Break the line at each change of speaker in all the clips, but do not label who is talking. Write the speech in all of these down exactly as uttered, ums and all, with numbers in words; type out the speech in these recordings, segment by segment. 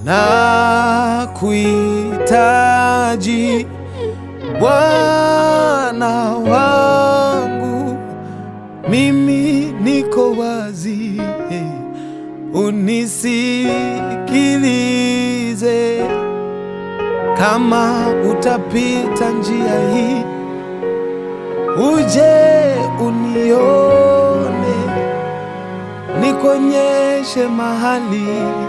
na kuhitaji Bwana wangu, mimi niko wazi, unisikilize. Kama utapita njia hii, uje unione, nikonyeshe mahali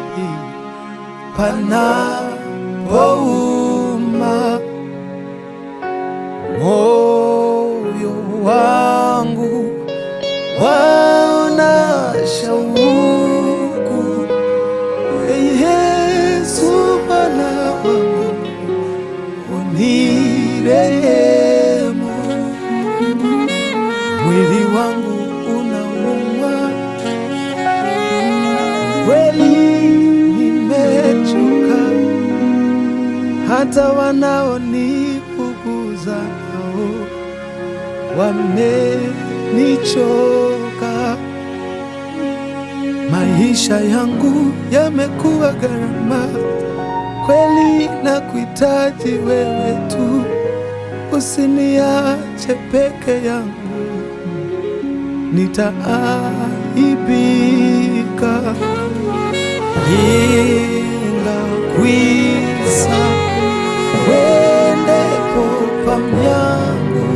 panapouma. Moyo wangu waona shauku, Yesu Bwana wangu, unirehemu. Mwili wangu unauma kweli, nimechoka, hata wanaonipuguza nao wamenichoka. Maisha yangu yamekuwa gharama kweli, na kuhitaji wewe tu, usiniache peke yangu, nitaaibika. Ningakwisa wendepo pamyangu,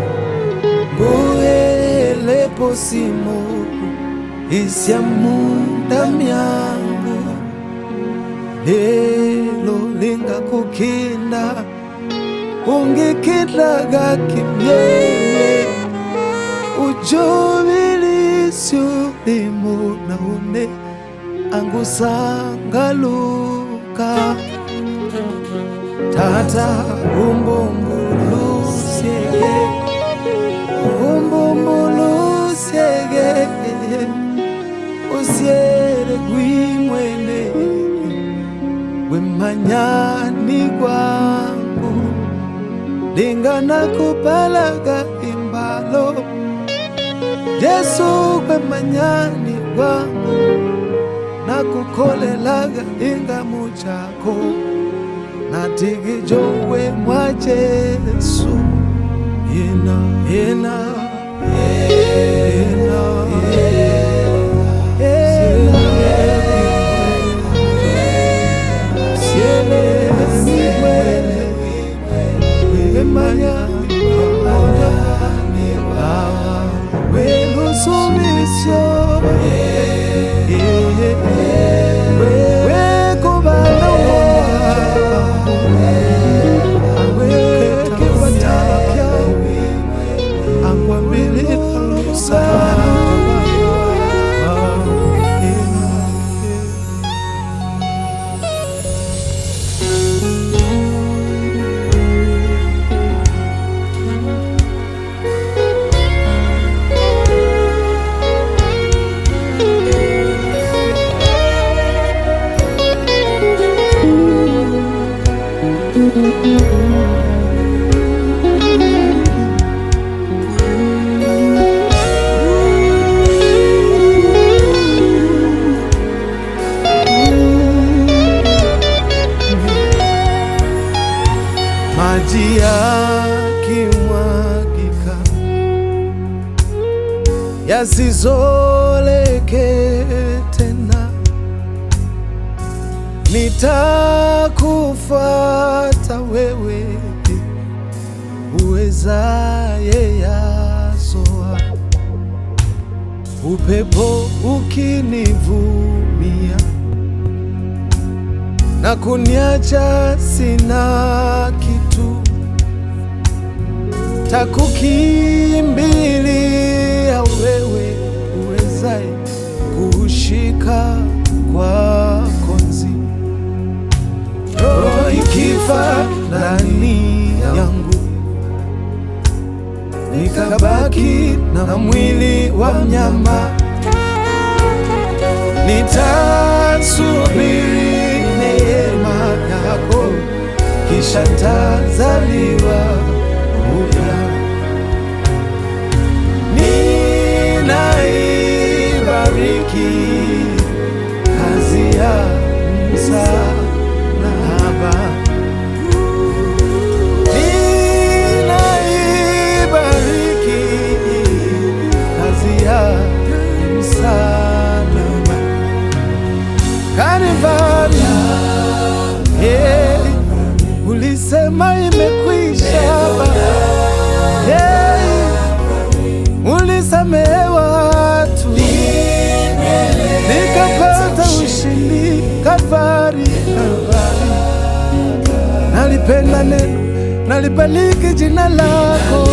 nguelepo simo isya muda myangu. Lelo lingakukinda ungikindaga kimyemye, ujubilisyo limo naone angusangaluka. Tata umbumbulusyege, umbumbulusyege, usyere gwimwene wemanyani gwangu. Lingana kupalaga imbalo, Yesu wemanyani gwangu, nakukolelaga ingamu chako, natigijowe mwa Yesu. Yena, yena, yena, yena, siele siwele wemanyani wawa welusumisyo maji yakimwagika yasizoleke tena, nitakufuata wewe uwezaye yasoa. Upepo ukinivumia na kuniacha sina kitu, takukimbilia wewe uwezaye kushika kwa konzi. Roho ikifa ndani yangu, nikabaki na mwili wa mnyama, nitasubiri neema yako, kisha tazaliwa upya. Ninaibariki kazi ya Musa. Baba, ninaibariki kazi ya msalaba Kalvari. Yeah, ulisema imekwisha Baba. Yeah, ulisamehe watu nikapata ushindi Kalvari, Kalvari. Nalipenda neno, nalibariki jina lako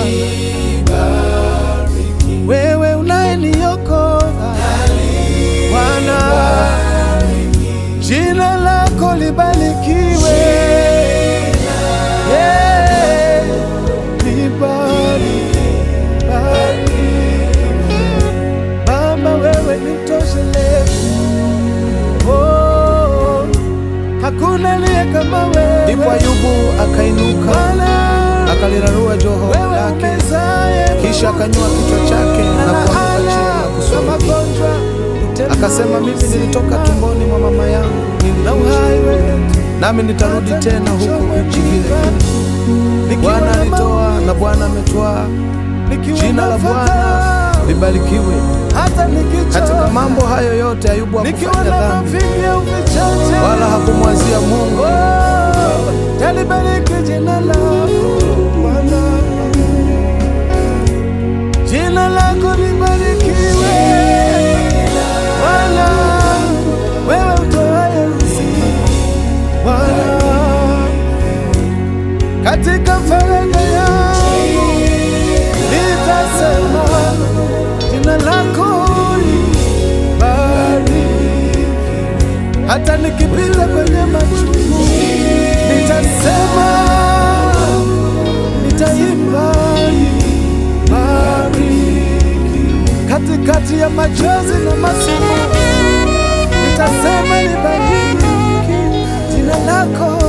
Bwana, wewe unayeniokoa Bwana, jina lako libarikiwe. Yeah, libariki, bariki Baba, wewe ni mtoshelezi. Oh, hakuna aliye kama wewe. Ndipo Ayubu akainuka akalirarua joho lake, kisha akanyua kichwa chake na kuanguka chini na kusulubishwa. Akasema, mimi nilitoka tumboni mwa mama yangu, nami nitarudi tena huku nchi vile. Bwana alitoa na Bwana ametwaa, jina la Bwana libarikiwe. Katika mambo hayo yote Ayubu hakufanya dhambi wala hakumwazia Mungu. Talibariki jina lako Bwana, jina lako libarikiwe Bwana, wewe utoaye uzima Bwana. Katika faragha yangu nitasema jina lako libariki. Hata nikipita kwenye machungu nitasema, nitaimba bariki. Katikati ya machozi na masumu nitasema libariki jina lako